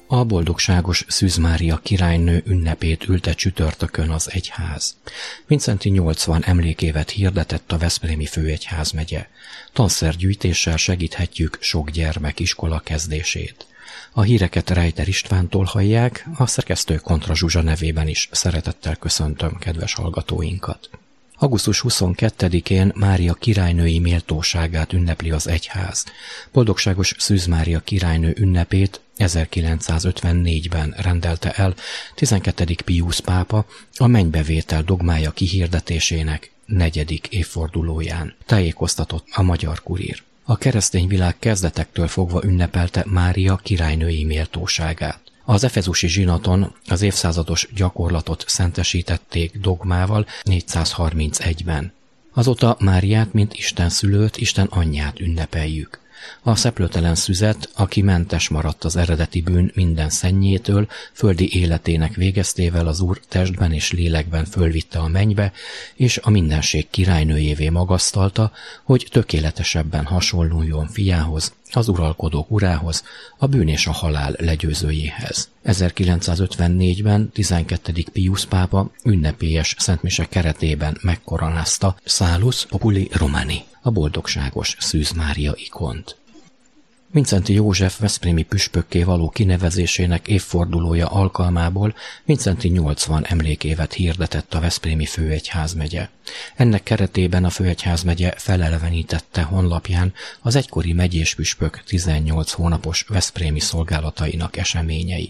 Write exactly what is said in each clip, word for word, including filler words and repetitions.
A boldogságos Szűz Mária királynő ünnepét ülte csütörtökön az egyház. Vincenti nyolcvan emlékévet hirdetett a veszprémi főegyházmegye. Tanszergyűjtéssel segíthetjük sok gyermek iskola kezdését. A híreket Rejter Istvántól hallják, a szerkesztő Kontra Zsuzsa nevében is szeretettel köszöntöm kedves hallgatóinkat. augusztus huszonkettedikén Mária királynői méltóságát ünnepli az egyház. Boldogságos Szűz Mária királynő ünnepét ezerkilencszázötvennégyben rendelte el tizenkettedik Piusz pápa a mennybevétel dogmája kihirdetésének negyedik évfordulóján, tájékoztatott a Magyar Kurír. A keresztény világ kezdetektől fogva ünnepelte Mária királynői méltóságát. Az efezusi zsinaton az évszázados gyakorlatot szentesítették dogmával négyszázharmincegyben. Azóta Máriát, mint Isten szülőt, Isten anyját ünnepeljük. A szeplőtelen szüzet, aki mentes maradt az eredeti bűn minden szennyétől, földi életének végeztével az Úr testben és lélekben fölvitte a mennybe, és a mindenség királynőjévé magasztalta, hogy tökéletesebben hasonluljon fiához, az uralkodók urához, a bűn és a halál legyőzőjéhez. ezerkilencszázötvennégyben tizenkettedik Piusz pápa ünnepélyes szentmise keretében megkoronázta Salus Populi Romani, a boldogságos Szűz Mária ikont. Vincenti József veszprémi püspökké való kinevezésének évfordulója alkalmából Vincenti nyolcvan emlékévet hirdetett a veszprémi főegyházmegye. Ennek keretében a főegyházmegye felelevenítette honlapján az egykori megyés püspök tizennyolc hónapos veszprémi szolgálatainak eseményeit.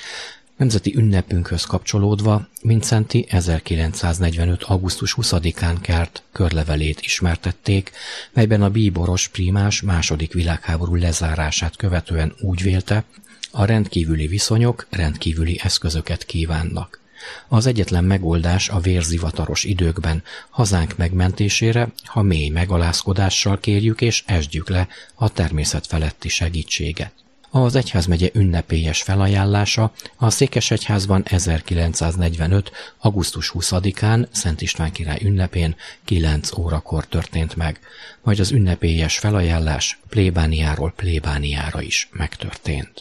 Nemzeti ünnepünkhöz kapcsolódva Vincenti ezerkilencszáznegyvenöt. augusztus huszadikán kelt körlevelét ismertették, melyben a bíboros prímás második világháború lezárását követően úgy vélte, a rendkívüli viszonyok rendkívüli eszközöket kívánnak. Az egyetlen megoldás a vérzivataros időkben hazánk megmentésére, ha mély megalázkodással kérjük és esdjük le a természet feletti segítséget. Az egyházmegye ünnepélyes felajánlása a Székesegyházban ezerkilencszáznegyvenöt. augusztus huszadikán Szent István király ünnepén kilenc órakor történt meg, majd az ünnepélyes felajánlás plébániáról plébániára is megtörtént.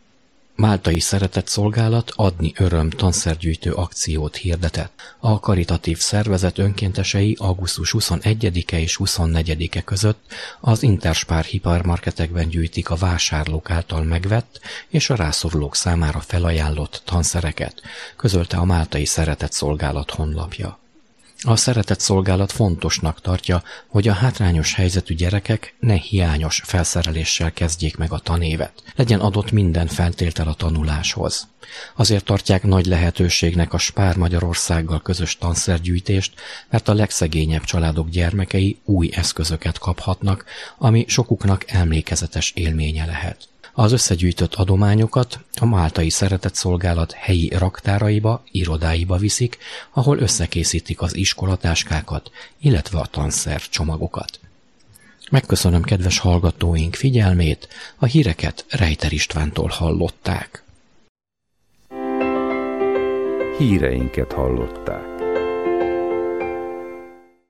Máltai Szeretetszolgálat adni öröm tanszergyűjtő akciót hirdetett. A karitatív szervezet önkéntesei augusztus huszonegyedike és huszonnegyedike között az Interspár hipermarketekben gyűjtik a vásárlók által megvett és a rászorulók számára felajánlott tanszereket, közölte a Máltai Szeretetszolgálat honlapja. A Szeretetszolgálat fontosnak tartja, hogy a hátrányos helyzetű gyerekek ne hiányos felszereléssel kezdjék meg a tanévet. Legyen adott minden feltétel a tanuláshoz. Azért tartják nagy lehetőségnek a Spár Magyarországgal közös tanszergyűjtést, mert a legszegényebb családok gyermekei új eszközöket kaphatnak, ami sokuknak emlékezetes élménye lehet. Az összegyűjtött adományokat a Máltai Szeretetszolgálat helyi raktáraiba, irodáiba viszik, ahol összekészítik az iskolatáskákat, illetve a tanszer csomagokat. Megköszönöm kedves hallgatóink figyelmét, a híreket Rejter Istvántól hallották. Híreinket hallották.